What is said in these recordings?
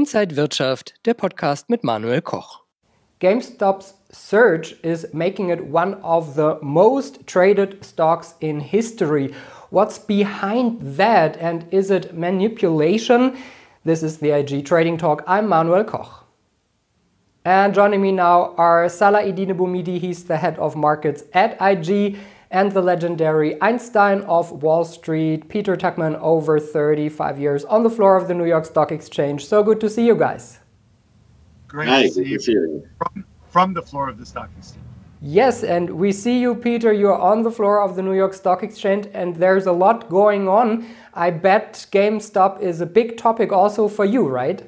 Inside Wirtschaft, der Podcast mit Manuel Koch. GameStop's surge is making it one of the most traded stocks in history. What's behind that, and is it manipulation? This is the IG Trading Talk. I'm Manuel Koch. And joining me now are Salah-Eddine Bouhmidi, he's the head of markets at IG, and the legendary Einstein of Wall Street, Peter Tuchman, over 35 years on the floor of the New York Stock Exchange. So good to see you guys. Great to see you from the floor of the Stock Exchange. Yes, and we see you, Peter. You're on the floor of the New York Stock Exchange, and there's a lot going on. I bet GameStop is a big topic also for you, right?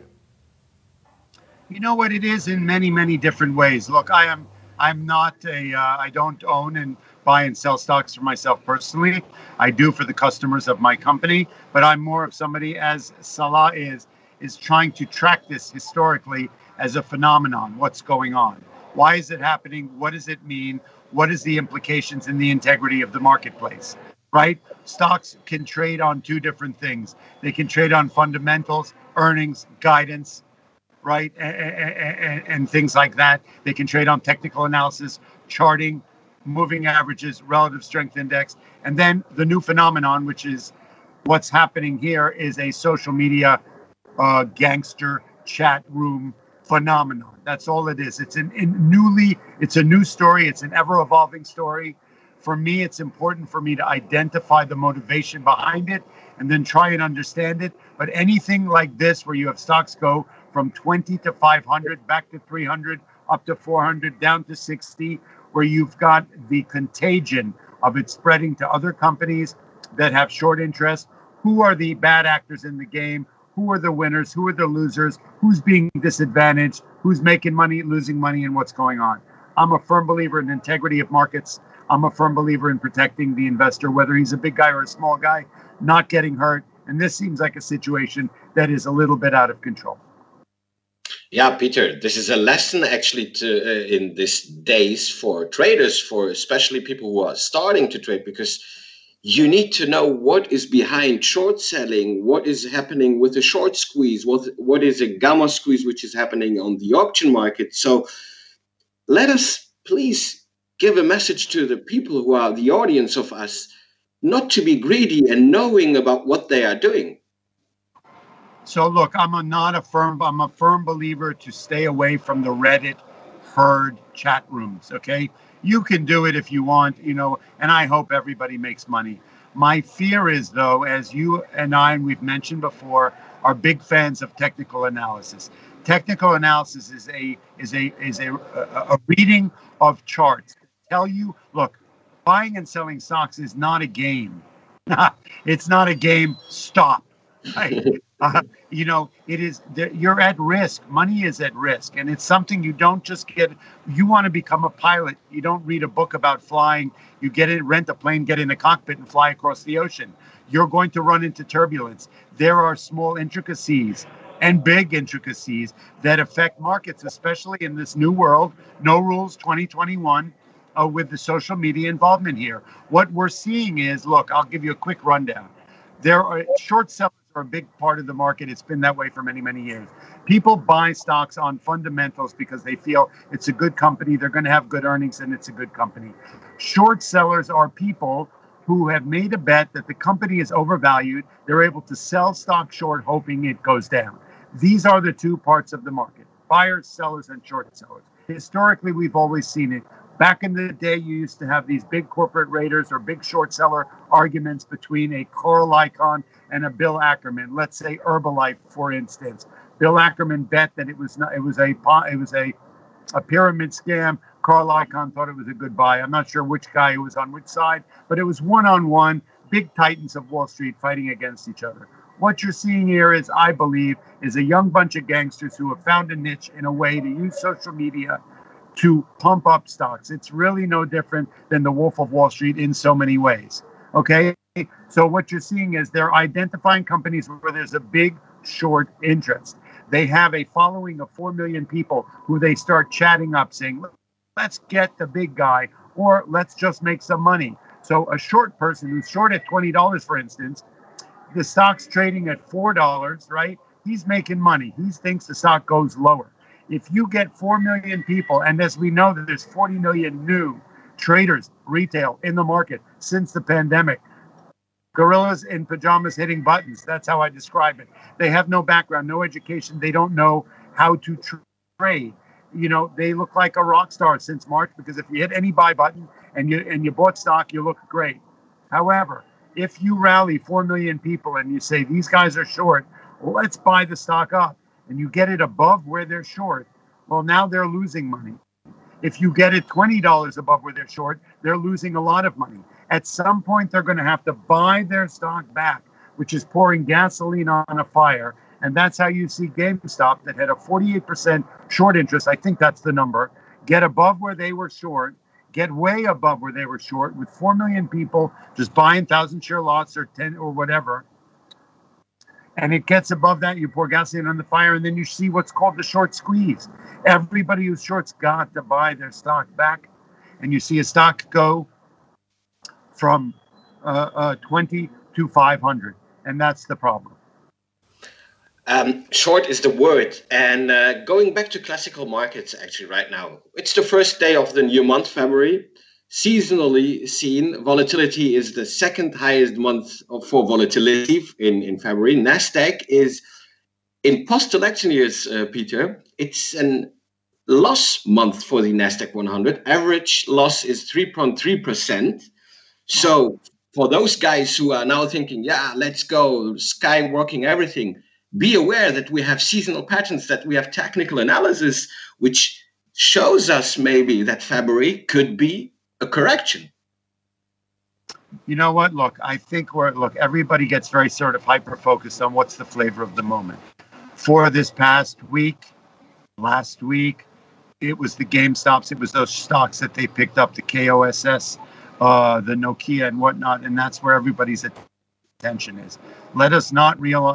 You know what, it is in many, many different ways. Look, I'm not I don't own and buy and sell stocks for myself personally. I do for the customers of my company, but I'm more of somebody, as Salah is trying to track this historically as a phenomenon. What's going on? Why is it happening? What does it mean? What is the implications in the integrity of the marketplace? Right? Stocks can trade on two different things. They can trade on fundamentals, earnings, guidance, right? And things like that. They can trade on technical analysis, charting, moving averages, relative strength index. And then the new phenomenon, which is what's happening here, is a social media gangster chat room phenomenon. That's all it is. It's a new story. It's an ever-evolving story. For me, it's important for me to identify the motivation behind it and then try and understand it. But anything like this, where you have stocks go from 20 to 500, back to 300, up to 400, down to 60, where you've got the contagion of it spreading to other companies that have short interest. Who are the bad actors in the game? Who are the winners? Who are the losers? Who's being disadvantaged? Who's making money, losing money, and what's going on? I'm a firm believer in the integrity of markets. I'm a firm believer in protecting the investor, whether he's a big guy or a small guy, not getting hurt. And this seems like a situation that is a little bit out of control. Yeah, Peter, this is a lesson actually in these days for traders, for especially people who are starting to trade, because you need to know what is behind short selling, what is happening with a short squeeze, what is a gamma squeeze, which is happening on the option market. So let us please give a message to the people who are the audience of us, not to be greedy and knowing about what they are doing. So look, I'm a firm believer to stay away from the Reddit herd chat rooms, okay? You can do it if you want, and I hope everybody makes money. My fear is, though, as you and I, and we've mentioned before, are big fans of technical analysis. Technical analysis is a reading of charts. Tell you, look, buying and selling stocks is not a game. It's not a game. Stop. Right? It is. You're at risk. Money is at risk, and it's something you don't just get. You want to become a pilot. You don't read a book about flying. You rent a plane, get in a cockpit, and fly across the ocean. You're going to run into turbulence. There are small intricacies and big intricacies that affect markets, especially in this new world. No rules 2021 with the social media involvement here. What we're seeing is, look, I'll give you a quick rundown. There are short sellers are a big part of the market. It's been that way for many, many years. People buy stocks on fundamentals because they feel it's a good company, they're going to have good earnings, and it's a good company. Short sellers are people who have made a bet that the company is overvalued. They're able to sell stock short, hoping it goes down. These are the two parts of the market: buyers, sellers, and short sellers. Historically, we've always seen it. Back in the day, you used to have these big corporate raiders or big short seller arguments between a Carl Icahn and a Bill Ackerman. Let's say Herbalife, for instance. Bill Ackerman bet that it was a pyramid scam. Carl Icahn thought it was a good buy. I'm not sure which guy was on which side, but it was one-on-one, big titans of Wall Street fighting against each other. What you're seeing here is, I believe, is a young bunch of gangsters who have found a niche in a way to use social media to pump up stocks. It's really no different than the Wolf of Wall Street in so many ways. Okay? So what you're seeing is they're identifying companies where there's a big short interest. They have a following of 4 million people who they start chatting up saying, let's get the big guy, or let's just make some money. So a short person who's short at $20, for instance, the stock's trading at $4, right? He's making money. He thinks the stock goes lower. If you get 4 million people, and as we know that there's 40 million new traders, retail in the market since the pandemic, gorillas in pajamas hitting buttons. That's how I describe it. They have no background, no education. They don't know how to trade. They look like a rock star since March, because if you hit any buy button and you bought stock, you look great. However, if you rally 4 million people and you say these guys are short, well, let's buy the stock up, and you get it above where they're short, well, now they're losing money. If you get it $20 above where they're short, they're losing a lot of money. At some point, they're going to have to buy their stock back, which is pouring gasoline on a fire. And that's how you see GameStop, that had a 48% short interest, I think that's the number, get above where they were short, get way above where they were short, with 4 million people just buying 1,000-share lots or 10 or whatever. And it gets above that, you pour gasoline on the fire, and then you see what's called the short squeeze. Everybody who's short's got to buy their stock back. And you see a stock go from 20 to 500. And that's the problem. Short is the word. And going back to classical markets, actually, right now, it's the first day of the new month, February. Seasonally seen, volatility is the second highest month for volatility in February. NASDAQ is, in post-election years, Peter, it's an loss month for the NASDAQ 100. Average loss is 3.3%. So for those guys who are now thinking, yeah, let's go, skywalking everything, be aware that we have seasonal patterns, that we have technical analysis, which shows us maybe that February could be a correction. You know what? Look, I think everybody gets very sort of hyper-focused on what's the flavor of the moment. For this past week, last week, it was the GameStops. It was those stocks that they picked up, the KOSS, the Nokia and whatnot, and that's where everybody's attention is. Let us not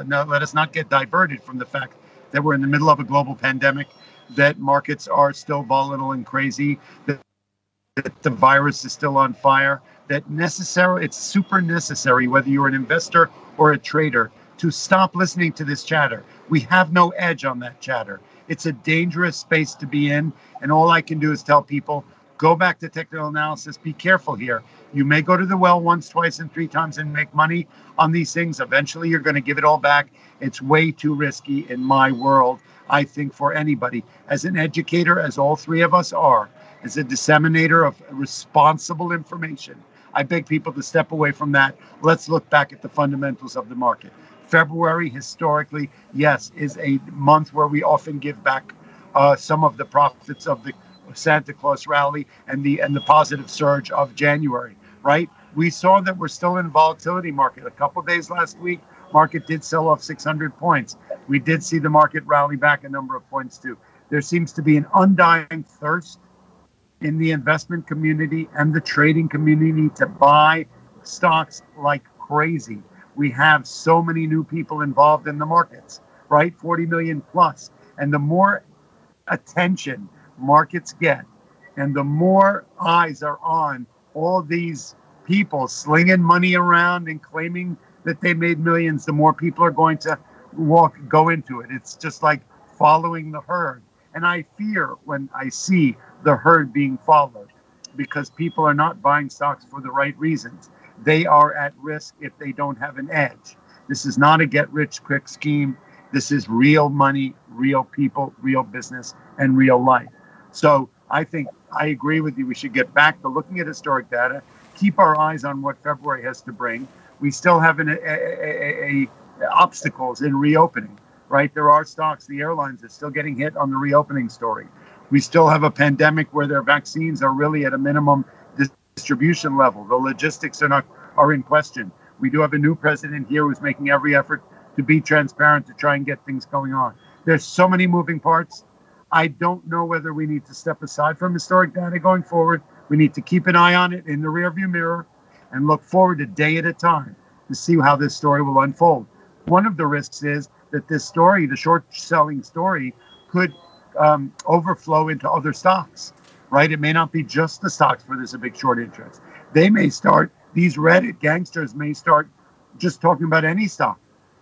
get diverted from the fact that we're in the middle of a global pandemic, that markets are still volatile and crazy, that the virus is still on fire, that it's super necessary, whether you're an investor or a trader, to stop listening to this chatter. We have no edge on that chatter. It's a dangerous space to be in. And all I can do is tell people, go back to technical analysis. Be careful here. You may go to the well once, twice, and 3 times and make money on these things. Eventually, you're going to give it all back. It's way too risky in my world, I think, for anybody. As an educator, as all three of us are, as a disseminator of responsible information, I beg people to step away from that. Let's look back at the fundamentals of the market. February, historically, yes, is a month where we often give back some of the profits of the Santa Claus rally and the positive surge of January, right? We saw that we're still in volatility market. A couple of days last week, market did sell off 600 points. We did see the market rally back a number of points too. There seems to be an undying thirst in the investment community and the trading community to buy stocks like crazy. We have so many new people involved in the markets, right? 40 million plus. And the more attention markets get, and the more eyes are on all these people slinging money around and claiming that they made millions, the more people are going to go into it. It's just like following the herd. And I fear when I see the herd being followed, because people are not buying stocks for the right reasons. They are at risk if they don't have an edge. This is not a get-rich-quick scheme. This is real money, real people, real business, and real life. So I think I agree with you. We should get back to looking at historic data, keep our eyes on what February has to bring. We still have obstacles in reopening, right? There are stocks, the airlines are still getting hit on the reopening story. We still have a pandemic where their vaccines are really at a minimum distribution level. The logistics are in question. We do have a new president here who's making every effort to be transparent, to try and get things going on. There's so many moving parts. I don't know whether we need to step aside from historic data going forward. We need to keep an eye on it in the rearview mirror and look forward a day at a time to see how this story will unfold. One of the risks is that this story, the short selling story, could overflow into other stocks, right? It may not be just the stocks where there's a big short interest. They may start, these Reddit gangsters may start just talking about any stock.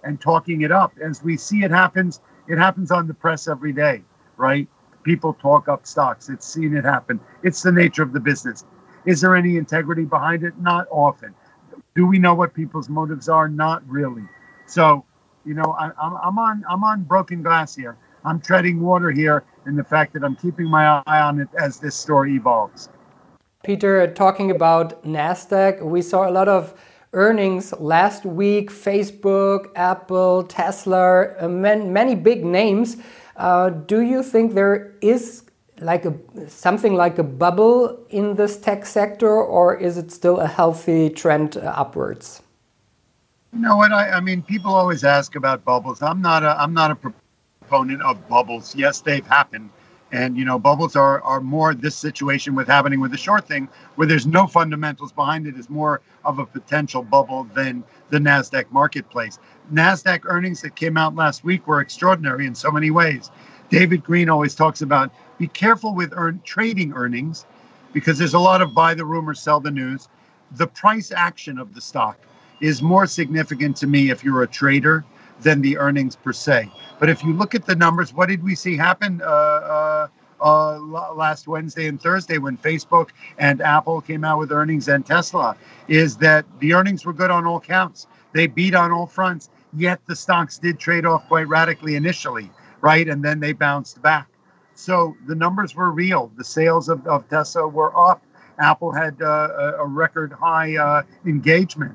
and talking it up. As we see it happens on the press every day, right? People talk up stocks. It's seen it happen. It's the nature of the business. Is there any integrity behind it? Not often. Do we know what people's motives are? Not really. So, you know, I'm on broken glass here. I'm treading water here in the fact that I'm keeping my eye on it as this story evolves. Peter, talking about NASDAQ, we saw a lot of earnings last week. Facebook, Apple, Tesla, many big names. Do you think there is something like a bubble in this tech sector, or is it still a healthy trend upwards? You know what? I mean, people always ask about bubbles. I'm not a proponent of bubbles. Yes, they've happened. And, you know, bubbles are more this situation with happening with the short thing, where there's no fundamentals behind it, is more of a potential bubble than the NASDAQ marketplace. NASDAQ earnings that came out last week were extraordinary in so many ways. David Green always talks about be careful with trading earnings, because there's a lot of buy the rumor, sell the news. The price action of the stock is more significant to me if you're a trader than the earnings per se. But if you look at the numbers, what did we see happen last Wednesday and Thursday when Facebook and Apple came out with earnings and Tesla? Is that the earnings were good on all counts. They beat on all fronts, yet the stocks did trade off quite radically initially, right? And then they bounced back. So the numbers were real. The sales of Tesla were up. Apple had a record high engagement.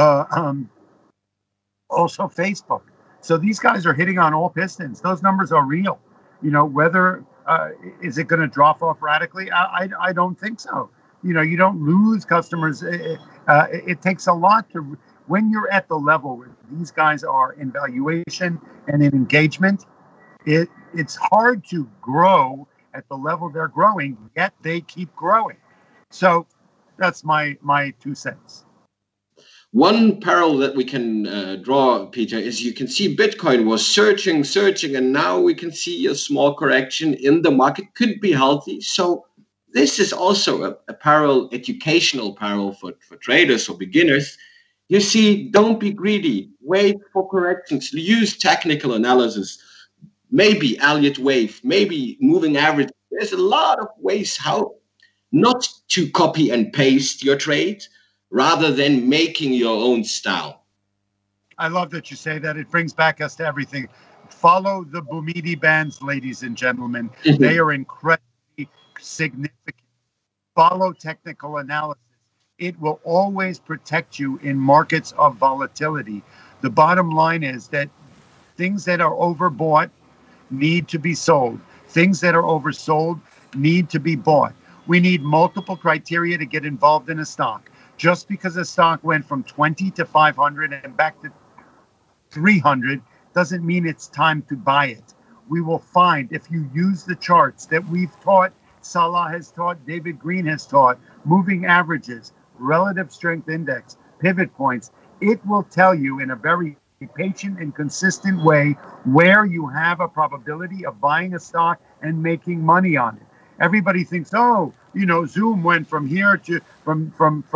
Also Facebook. So these guys are hitting on all pistons. Those numbers are real. You know, whether is it going to drop off radically? I don't think so. You know, you don't lose customers. It takes a lot to, when you're at the level where these guys are in valuation and in engagement, it's hard to grow at the level they're growing, yet they keep growing. So that's my 2 cents. One parallel that we can draw, Peter, is you can see Bitcoin was surging, and now we can see a small correction in the market. Could be healthy. So this is also a parallel, educational parallel for traders or beginners. You see, don't be greedy. Wait for corrections. Use technical analysis. Maybe Elliott wave, maybe moving average. There's a lot of ways how not to copy and paste your trade, rather than making your own style. I love that you say that. It brings back us to everything. Follow the Bumidi bands, ladies and gentlemen. They are incredibly significant. Follow technical analysis. It will always protect you in markets of volatility. The bottom line is that things that are overbought need to be sold. Things that are oversold need to be bought. We need multiple criteria to get involved in a stock. Just because a stock went from 20 to 500 and back to 300 doesn't mean it's time to buy it. We will find, if you use the charts that we've taught, Salah has taught, David Green has taught, moving averages, relative strength index, pivot points, it will tell you in a very patient and consistent way where you have a probability of buying a stock and making money on it. Everybody thinks, oh, you know, Zoom went from here to from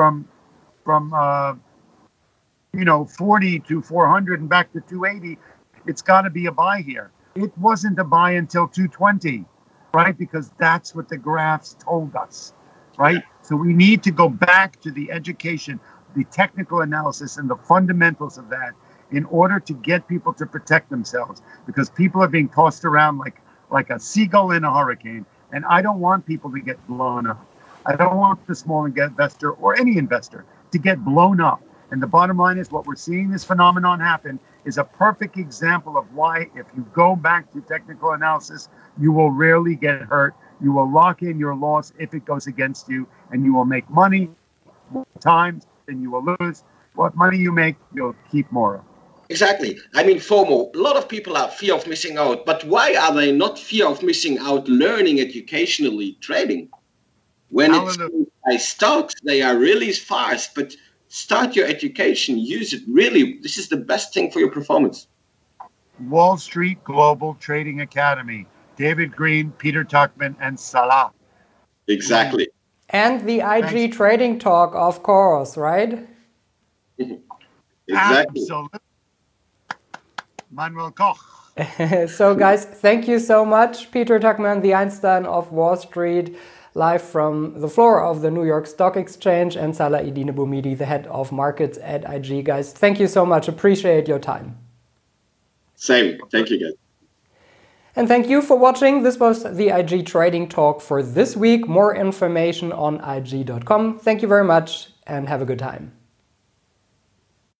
40 to 400 and back to 280. It's got to be a buy here. It wasn't a buy until 220, right? Because that's what the graphs told us, right? So we need to go back to the education, the technical analysis, and the fundamentals of that in order to get people to protect themselves, because people are being tossed around like a seagull in a hurricane. And I don't want people to get blown up. I don't want the small investor or any investor to get blown up. And the bottom line is what we're seeing this phenomenon happen is a perfect example of why, if you go back to technical analysis, you will rarely get hurt. You will lock in your loss if it goes against you, and you will make money more times than you will lose. What money you make, you'll keep more of. Exactly. I mean, FOMO, a lot of people have fear of missing out, but why are they not fear of missing out learning educationally trading? When it's by stocks, they are really fast, but start your education, use it. Really, this is the best thing for your performance. Wall Street Global Trading Academy, David Green, Peter Tuchman, and Salah. Exactly. And the IG Trading Talk, of course, right? Exactly. Absolutely. Manuel Koch. So guys, thank you so much. Peter Tuchman, the Einstein of Wall Street, live from the floor of the New York Stock Exchange, and Salah-Eddine Bouhmidi, the head of markets at IG. Guys, thank you so much. Appreciate your time. Same. Thank you, guys. And thank you for watching. This was the IG Trading Talk for this week. More information on IG.com. Thank you very much and have a good time.